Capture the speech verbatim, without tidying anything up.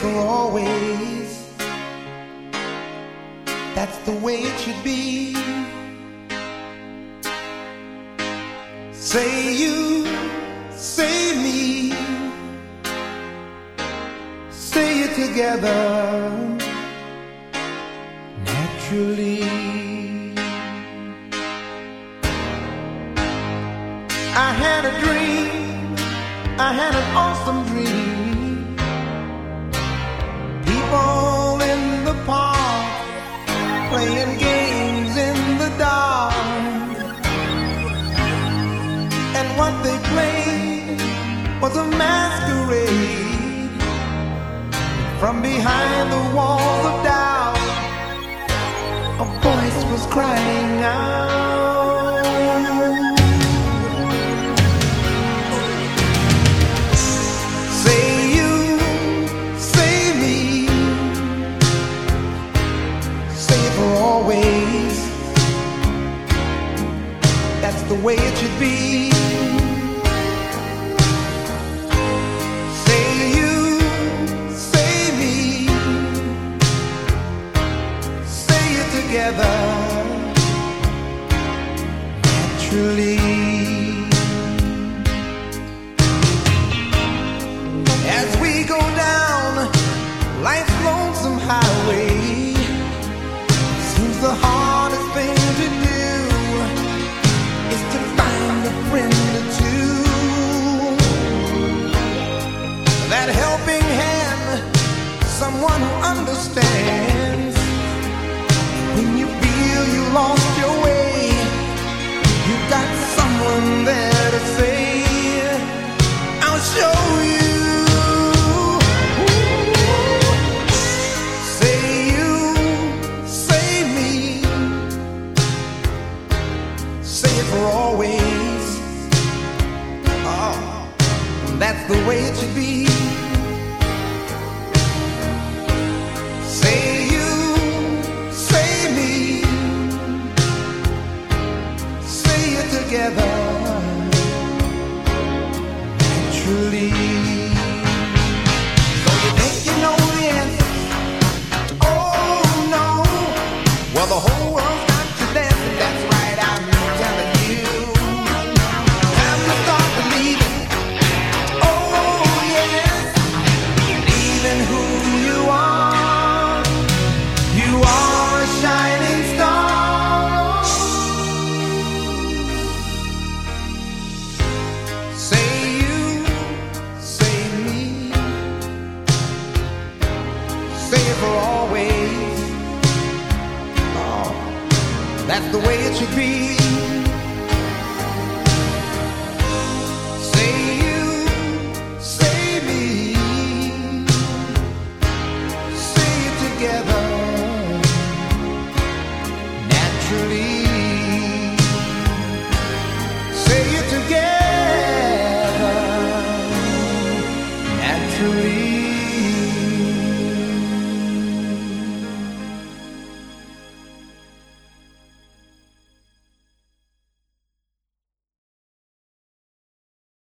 for always. That's the way it should be. Say you, say me, say it together naturally. I had a dream, I had an awesome dream. People in the park playing games in the dark, and what they played was a masquerade. From behind the walls of doubt, a voice was crying out. Say you, say me, say it for always. That's the way it should be. Say you, say me, say it together naturally. As we go down life's lonesome highway, seems the hardest thing to do is to find a friend or two. That helping hand, someone who understands. When you feel you lost your way, you got someone there to say, I'll show you. Say you, say me, say it for always. Oh, that's the way it should be. Say you, say me, say it together naturally. So you think you know the answer? Oh no. Well, the whole world's got to dance, and that's right, I'm telling you. Time to start believing. Oh yes, believe in who you are. You are a shining star. Say you, say me, say it for always. Oh, that's the way it should be. Say you, say me, say it together naturally. Say it together naturally.